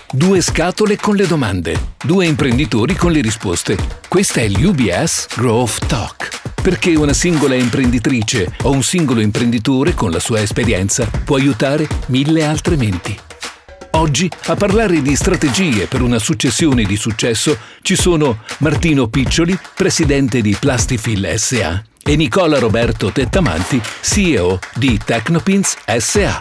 Due scatole con le domande, due imprenditori con le risposte. Questa è l'UBS Growth Talk. Perché una singola imprenditrice o un singolo imprenditore con la sua esperienza può aiutare 1000 altre menti. Oggi a parlare di strategie per una successione di successo ci sono Martino Piccioli, presidente di Plastifil SA, e Nicola Roberto Tettamanti, CEO di Tecnopins SA.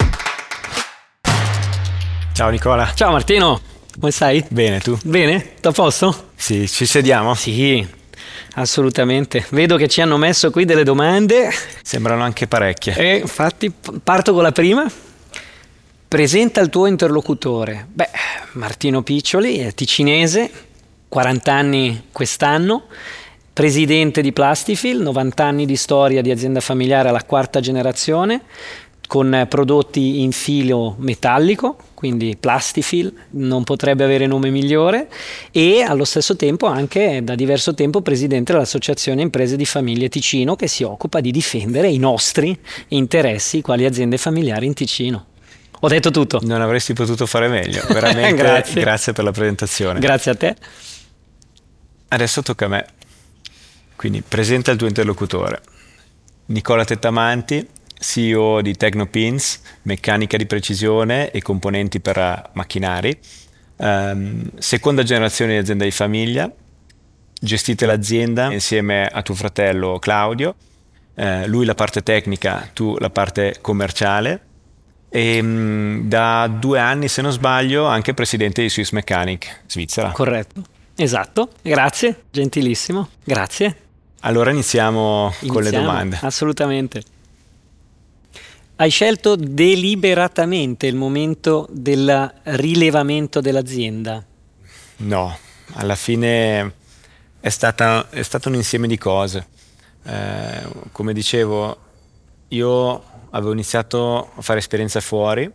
Ciao Nicola. Ciao Martino, come stai? Bene, tu? Bene? Tutto a posto? Sì, ci sediamo? Sì, assolutamente. Vedo che ci hanno messo qui delle domande. Sembrano anche parecchie. Infatti parto con la prima. Presenta il tuo interlocutore. Martino Piccioli è ticinese, 40 anni quest'anno, presidente di Plastifil, 90 anni di storia di azienda familiare alla quarta generazione, con prodotti in filo metallico, quindi Plastifil, non potrebbe avere nome migliore, e allo stesso tempo anche da diverso tempo presidente dell'Associazione Imprese di Famiglie Ticino, che si occupa di difendere i nostri interessi quali aziende familiari in Ticino. Ho detto tutto. Non avresti potuto fare meglio, veramente. Grazie per la presentazione. Grazie a te. Adesso tocca a me. Quindi presenta il tuo interlocutore. Nicola Tettamanti, CEO di Tecnopins, meccanica di precisione e componenti per macchinari, seconda generazione di azienda di famiglia, gestite l'azienda insieme a tuo fratello Claudio, lui la parte tecnica, tu la parte commerciale, e da 2 anni, se non sbaglio, anche presidente di Swiss Mechanic, Svizzera. Corretto, esatto, grazie, gentilissimo, grazie. Allora iniziamo con le domande. Assolutamente. Hai scelto deliberatamente il momento del rilevamento dell'azienda? No, alla fine è stato un insieme di cose. Come dicevo, io avevo iniziato a fare esperienza fuori,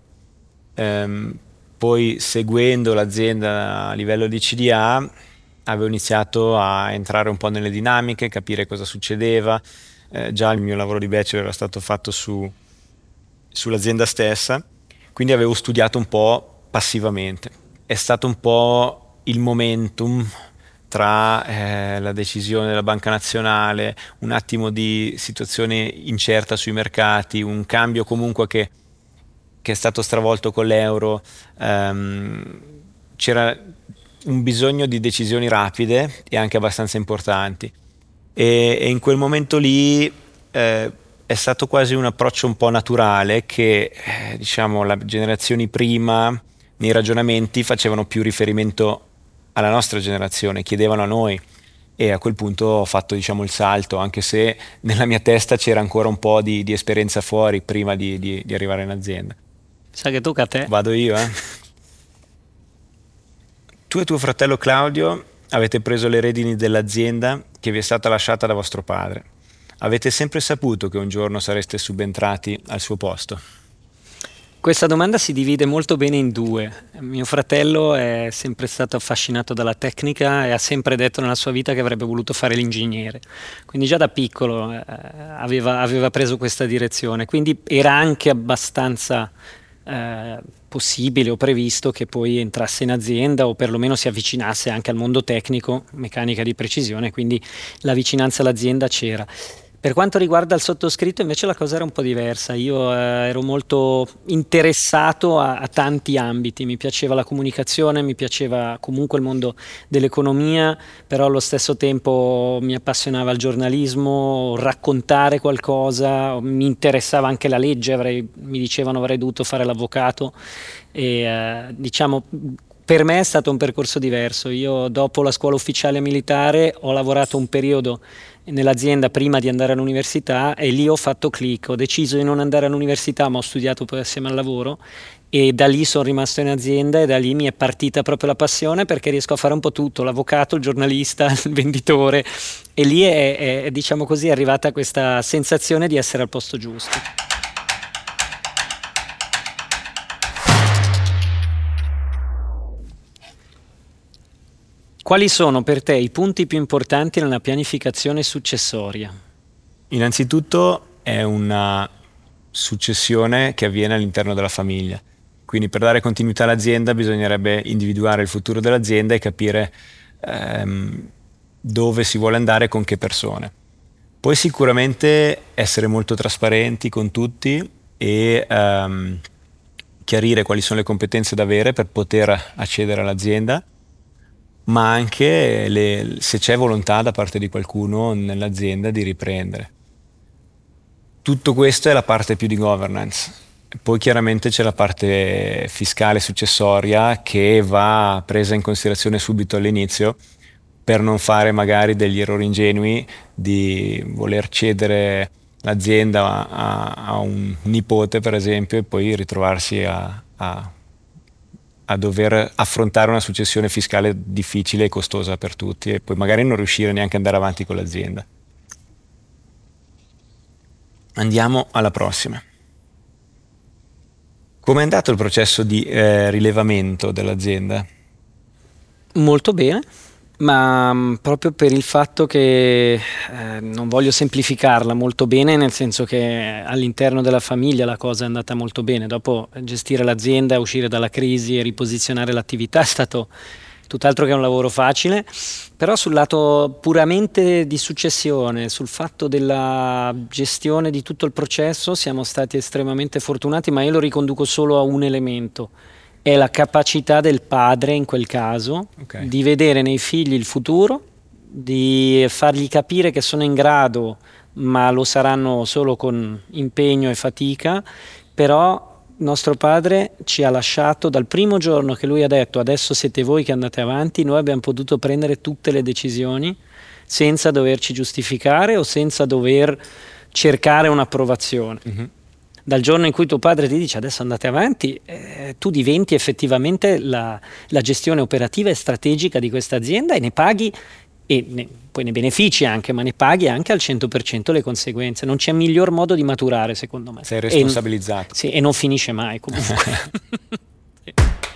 poi seguendo l'azienda a livello di CDA avevo iniziato a entrare un po' nelle dinamiche, capire cosa succedeva. Già il mio lavoro di bachelor era stato fatto sull'azienda stessa, quindi avevo studiato un po' passivamente. È stato un po' il momentum tra la decisione della Banca Nazionale, un attimo di situazione incerta sui mercati, un cambio comunque che è stato stravolto con l'euro. C'era un bisogno di decisioni rapide e anche abbastanza importanti, e in quel momento lì è stato quasi un approccio un po' naturale che diciamo le generazioni prima nei ragionamenti facevano più riferimento alla nostra generazione, chiedevano a noi, e a quel punto ho fatto diciamo il salto, anche se nella mia testa c'era ancora un po' di esperienza fuori prima di arrivare in azienda. Sa che tocca a te. Vado io, Tu e tuo fratello Claudio avete preso le redini dell'azienda che vi è stata lasciata da vostro padre. Avete sempre saputo che un giorno sareste subentrati al suo posto? Questa domanda si divide molto bene in due. Mio fratello è sempre stato affascinato dalla tecnica e ha sempre detto nella sua vita che avrebbe voluto fare l'ingegnere. Quindi già da piccolo aveva preso questa direzione. Quindi era anche abbastanza possibile o previsto che poi entrasse in azienda o perlomeno si avvicinasse anche al mondo tecnico, meccanica di precisione, quindi la vicinanza all'azienda c'era. Per quanto riguarda il sottoscritto invece la cosa era un po' diversa. Io ero molto interessato a tanti ambiti, mi piaceva la comunicazione, mi piaceva comunque il mondo dell'economia, però allo stesso tempo mi appassionava il giornalismo, raccontare qualcosa, mi interessava anche la legge, mi dicevano avrei dovuto fare l'avvocato e diciamo per me è stato un percorso diverso. Io dopo la scuola ufficiale militare ho lavorato un periodo nell'azienda prima di andare all'università e lì ho fatto click, ho deciso di non andare all'università ma ho studiato poi assieme al lavoro e da lì sono rimasto in azienda e da lì mi è partita proprio la passione perché riesco a fare un po' tutto, l'avvocato, il giornalista, il venditore, e lì è diciamo così è arrivata questa sensazione di essere al posto giusto. Quali sono per te i punti più importanti nella pianificazione successoria? Innanzitutto è una successione che avviene all'interno della famiglia, Quindi per dare continuità all'azienda bisognerebbe individuare il futuro dell'azienda e capire dove si vuole andare e con che persone. Poi sicuramente essere molto trasparenti con tutti e chiarire quali sono le competenze da avere per poter accedere all'azienda, ma anche se c'è volontà da parte di qualcuno nell'azienda di riprendere. Tutto questo è la parte più di governance. Poi chiaramente c'è la parte fiscale successoria che va presa in considerazione subito all'inizio, per non fare magari degli errori ingenui di voler cedere l'azienda a un nipote, per esempio, e poi ritrovarsi a dover affrontare una successione fiscale difficile e costosa per tutti e poi magari non riuscire neanche ad andare avanti con l'azienda. Andiamo alla prossima. Come è andato il processo di rilevamento dell'azienda? Molto bene, ma proprio per il fatto che non voglio semplificarla molto bene, nel senso che all'interno della famiglia la cosa è andata molto bene. Dopo gestire l'azienda, uscire dalla crisi e riposizionare l'attività è stato tutt'altro che un lavoro facile, però sul lato puramente di successione, sul fatto della gestione di tutto il processo siamo stati estremamente fortunati, ma io lo riconduco solo a un elemento. È la capacità del padre, in quel caso, di vedere nei figli il futuro, di fargli capire che sono in grado, ma lo saranno solo con impegno e fatica, però nostro padre ci ha lasciato dal primo giorno che lui ha detto adesso siete voi che andate avanti, noi abbiamo potuto prendere tutte le decisioni senza doverci giustificare o senza dover cercare un'approvazione. Mm-hmm. Dal giorno in cui tuo padre ti dice adesso andate avanti, tu diventi effettivamente la gestione operativa e strategica di questa azienda e ne paghi, poi ne benefici anche, ma ne paghi anche al 100% le conseguenze. Non c'è miglior modo di maturare, secondo me. Sei responsabilizzato. Sì, e non finisce mai comunque. Sì.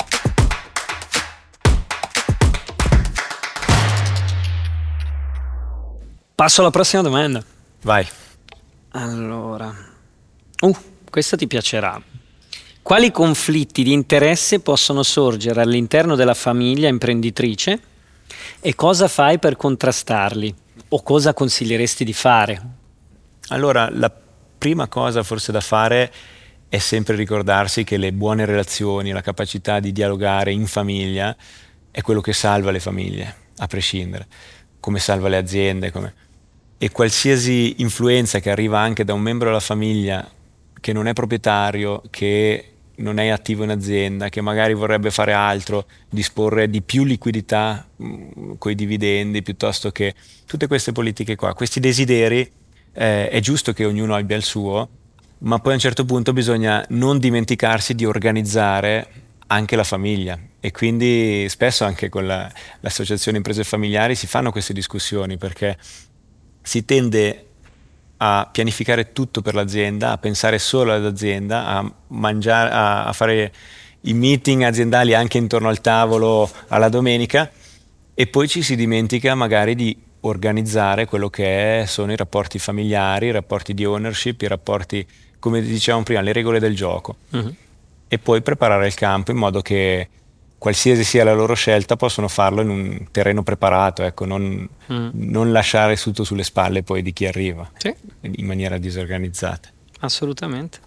Passo alla prossima domanda. Vai. Allora, questa ti piacerà. Quali conflitti di interesse possono sorgere all'interno della famiglia imprenditrice e cosa fai per contrastarli? O cosa consiglieresti di fare? Allora, la prima cosa forse da fare è sempre ricordarsi che le buone relazioni, la capacità di dialogare in famiglia è quello che salva le famiglie, a prescindere, come salva le aziende. E qualsiasi influenza che arriva anche da un membro della famiglia che non è proprietario, che non è attivo in azienda, che magari vorrebbe fare altro, disporre di più liquidità coi dividendi, piuttosto che tutte queste politiche qua, questi desideri, è giusto che ognuno abbia il suo, ma poi a un certo punto bisogna non dimenticarsi di organizzare anche la famiglia e quindi spesso anche con l'associazione imprese familiari si fanno queste discussioni perché si tende a pianificare tutto per l'azienda, a pensare solo all'azienda, a mangiare, a fare i meeting aziendali anche intorno al tavolo alla domenica e poi ci si dimentica magari di organizzare quello che sono i rapporti familiari, i rapporti di ownership, i rapporti, come dicevamo prima, le regole del gioco. Uh-huh. E poi preparare il campo in modo che qualsiasi sia la loro scelta possono farlo in un terreno preparato, ecco, non lasciare tutto sulle spalle poi di chi arriva, sì, in maniera disorganizzata. Assolutamente.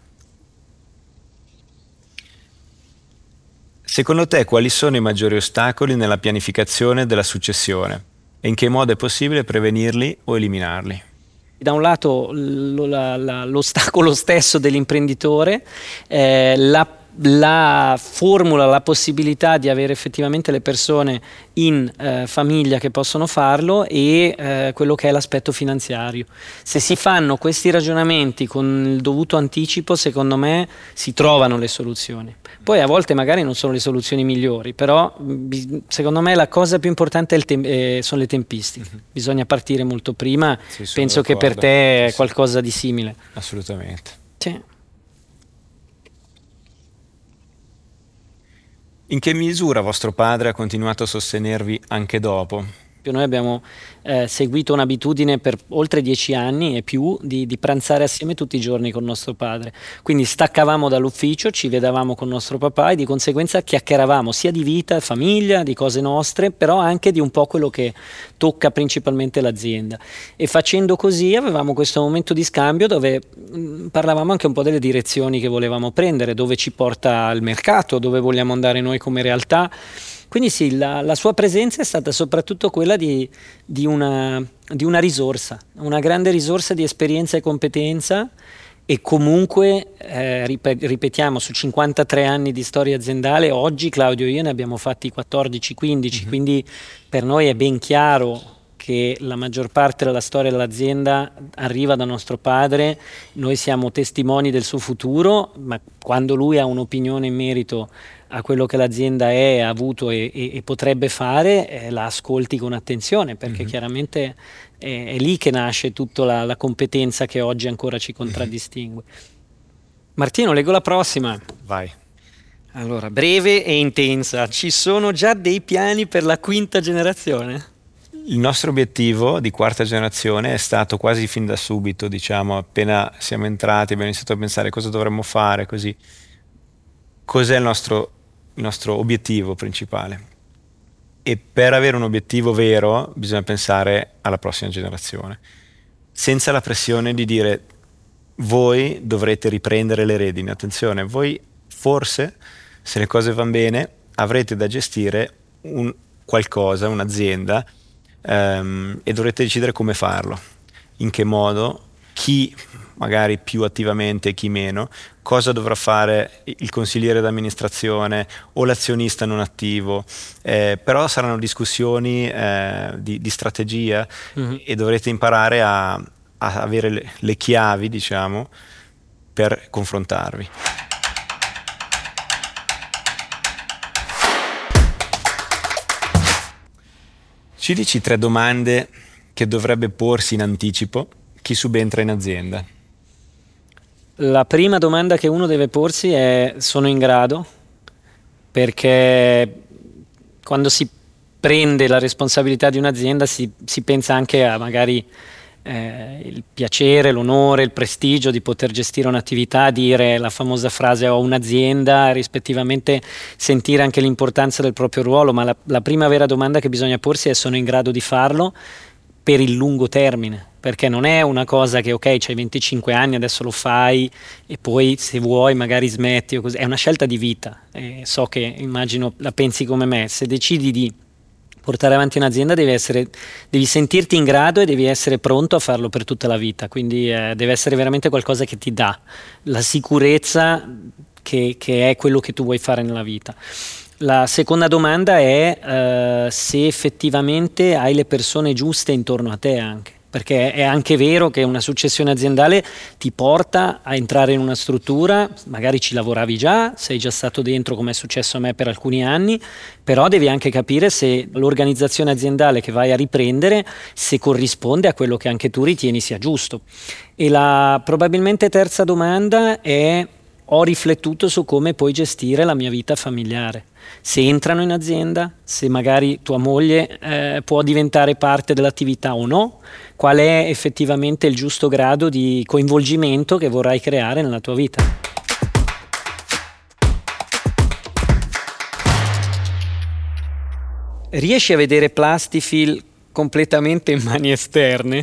Secondo te quali sono i maggiori ostacoli nella pianificazione della successione e in che modo è possibile prevenirli o eliminarli? Da un lato l'ostacolo stesso dell'imprenditore, la formula, la possibilità di avere effettivamente le persone in famiglia che possono farlo e quello che è l'aspetto finanziario. Se si fanno questi ragionamenti con il dovuto anticipo, secondo me si trovano le soluzioni. Poi a volte magari non sono le soluzioni migliori, però secondo me la cosa più importante sono le tempistiche. Bisogna partire molto prima, sì, penso che per te è qualcosa di simile. Assolutamente. Sì. In che misura vostro padre ha continuato a sostenervi anche dopo? Noi abbiamo seguito un'abitudine per oltre 10 anni e più di pranzare assieme tutti i giorni con nostro padre. Quindi staccavamo dall'ufficio, ci vedevamo con nostro papà e di conseguenza chiacchieravamo sia di vita, famiglia, di cose nostre, però anche di un po' quello che tocca principalmente l'azienda. E facendo così avevamo questo momento di scambio dove parlavamo anche un po' delle direzioni che volevamo prendere, dove ci porta il mercato, dove vogliamo andare noi come realtà. Quindi sì, la sua presenza è stata soprattutto quella di una risorsa, una grande risorsa di esperienza e competenza, e comunque, ripetiamo, su 53 anni di storia aziendale, oggi Claudio e io ne abbiamo fatti 14-15, quindi per noi è ben chiaro che la maggior parte della storia dell'azienda arriva da nostro padre, noi siamo testimoni del suo futuro, ma quando lui ha un'opinione in merito a quello che l'azienda è, ha avuto e potrebbe fare, la ascolti con attenzione, perché chiaramente è lì che nasce tutta la competenza che oggi ancora ci contraddistingue. Martino, leggo la prossima. Vai. Allora, breve e intensa. Ci sono già dei piani per la quinta generazione? Il nostro obiettivo di quarta generazione è stato quasi fin da subito, diciamo, appena siamo entrati, abbiamo iniziato a pensare cosa dovremmo fare, così. Cos'è il nostro obiettivo principale? E per avere un obiettivo vero bisogna pensare alla prossima generazione, senza la pressione di dire voi dovrete riprendere le redini. Attenzione, voi forse, se le cose vanno bene, avrete da gestire qualcosa, un'azienda, e dovrete decidere come farlo, in che modo, chi magari più attivamente e chi meno, cosa dovrà fare il consigliere d'amministrazione o l'azionista non attivo, però saranno discussioni di strategia, e dovrete imparare a avere le chiavi, diciamo, per confrontarvi. Ci dici 3 domande che dovrebbe porsi in anticipo chi subentra in azienda? La prima domanda che uno deve porsi è: sono in grado? Perché quando si prende la responsabilità di un'azienda si pensa anche a magari il piacere, l'onore, il prestigio di poter gestire un'attività, dire la famosa frase ho un'azienda, rispettivamente sentire anche l'importanza del proprio ruolo, ma la prima vera domanda che bisogna porsi è: sono in grado di farlo per il lungo termine? Perché non è una cosa che ok, c'hai 25 anni, adesso lo fai e poi se vuoi magari smetti o così. È una scelta di vita, so che immagino la pensi come me. Se decidi di portare avanti un'azienda devi sentirti in grado e devi essere pronto a farlo per tutta la vita, quindi deve essere veramente qualcosa che ti dà la sicurezza che è quello che tu vuoi fare nella vita. La seconda domanda è se effettivamente hai le persone giuste intorno a te anche, perché è anche vero che una successione aziendale ti porta a entrare in una struttura, magari ci lavoravi già, sei già stato dentro come è successo a me per alcuni anni, però devi anche capire se l'organizzazione aziendale che vai a riprendere se corrisponde a quello che anche tu ritieni sia giusto. E la probabilmente terza domanda è: ho riflettuto su come puoi gestire la mia vita familiare. Se entrano in azienda, se magari tua moglie può diventare parte dell'attività o no, qual è effettivamente il giusto grado di coinvolgimento che vorrai creare nella tua vita. Riesci a vedere Plastifil completamente in mani esterne?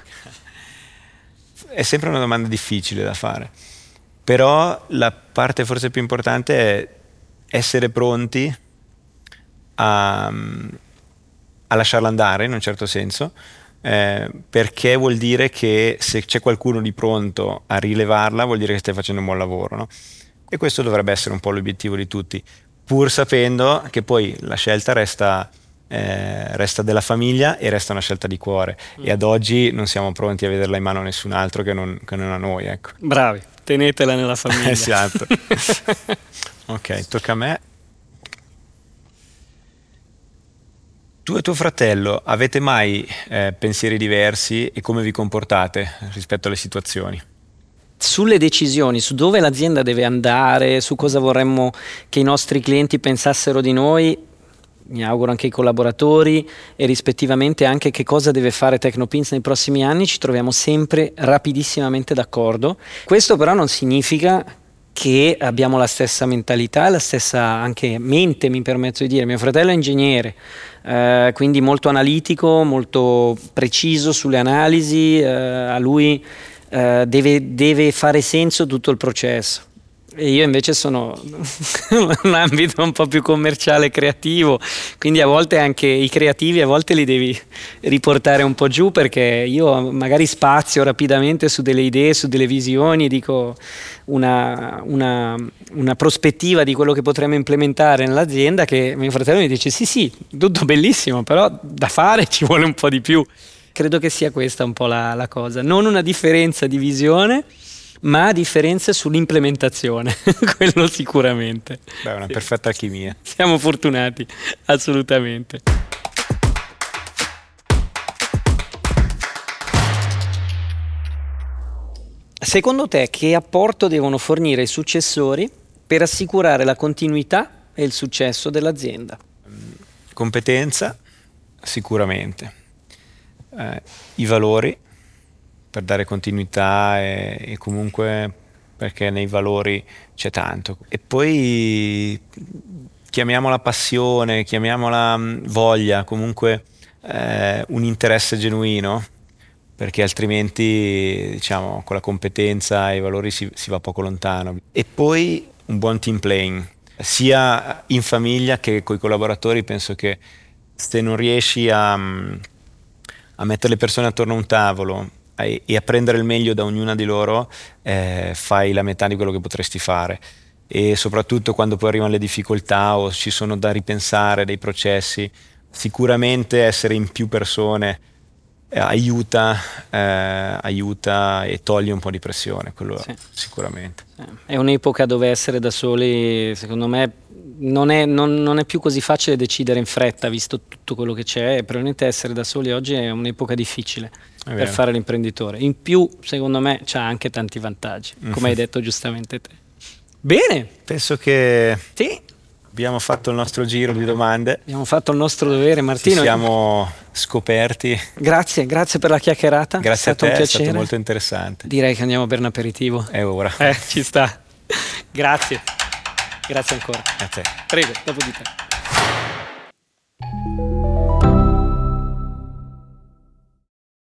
È sempre una domanda difficile da fare, però la parte forse più importante è essere pronti a lasciarla andare in un certo senso, perché vuol dire che se c'è qualcuno di pronto a rilevarla vuol dire che stai facendo un buon lavoro, no? E questo dovrebbe essere un po' l'obiettivo di tutti, pur sapendo che poi la scelta resta della famiglia e resta una scelta di cuore, e ad oggi non siamo pronti a vederla in mano a nessun altro che non a noi, ecco. Bravi, tenetela nella famiglia. Esatto. Ok, tocca a me. Tu e tuo fratello avete mai pensieri diversi, e come vi comportate rispetto alle situazioni? Sulle decisioni, su dove l'azienda deve andare, su cosa vorremmo che i nostri clienti pensassero di noi, mi auguro anche i collaboratori e rispettivamente anche che cosa deve fare Tecnopins nei prossimi anni, ci troviamo sempre rapidissimamente d'accordo. Questo però non significa che abbiamo la stessa mentalità, la stessa anche mente, mi permetto di dire. Mio fratello è ingegnere, quindi molto analitico, molto preciso sulle analisi, a lui deve fare senso tutto il processo. E io invece sono in un ambito un po' più commerciale, creativo, quindi a volte anche i creativi a volte li devi riportare un po' giù, perché io magari spazio rapidamente su delle idee, su delle visioni, dico una prospettiva di quello che potremmo implementare nell'azienda, che mio fratello mi dice sì, tutto bellissimo, però da fare ci vuole un po' di più. Credo che sia questa un po' la cosa, non una differenza di visione, ma differenze sull'implementazione, quello sicuramente. Beh, è una perfetta alchimia. Siamo fortunati, assolutamente. Secondo te che apporto devono fornire i successori per assicurare la continuità e il successo dell'azienda? Competenza, sicuramente. I valori, per dare continuità e comunque perché nei valori c'è tanto. E poi chiamiamola passione, chiamiamola voglia, comunque un interesse genuino, perché altrimenti diciamo con la competenza e i valori si va poco lontano. E poi un buon team playing, sia in famiglia che con i collaboratori. Penso che se non riesci a mettere le persone attorno a un tavolo e a prendere il meglio da ognuna di loro, fai la metà di quello che potresti fare. E soprattutto quando poi arrivano le difficoltà o ci sono da ripensare dei processi, sicuramente essere in più persone aiuta e toglie un po' di pressione, quello sì. Sicuramente. È un'epoca dove essere da soli, secondo me, non è più così facile decidere in fretta, visto tutto quello che c'è, e probabilmente essere da soli oggi è un'epoca difficile per fare l'imprenditore. In più, secondo me, c'ha anche tanti vantaggi, come hai detto giustamente te. Bene! Penso che sì. Abbiamo fatto il nostro giro di domande. Abbiamo fatto il nostro dovere, Martino. Ci siamo scoperti. Grazie per la chiacchierata. Grazie a te, un piacere. è stato molto interessante. Direi che andiamo per un aperitivo. È ora. Ci sta. Grazie. Grazie ancora. A te. Prego, dopo di te.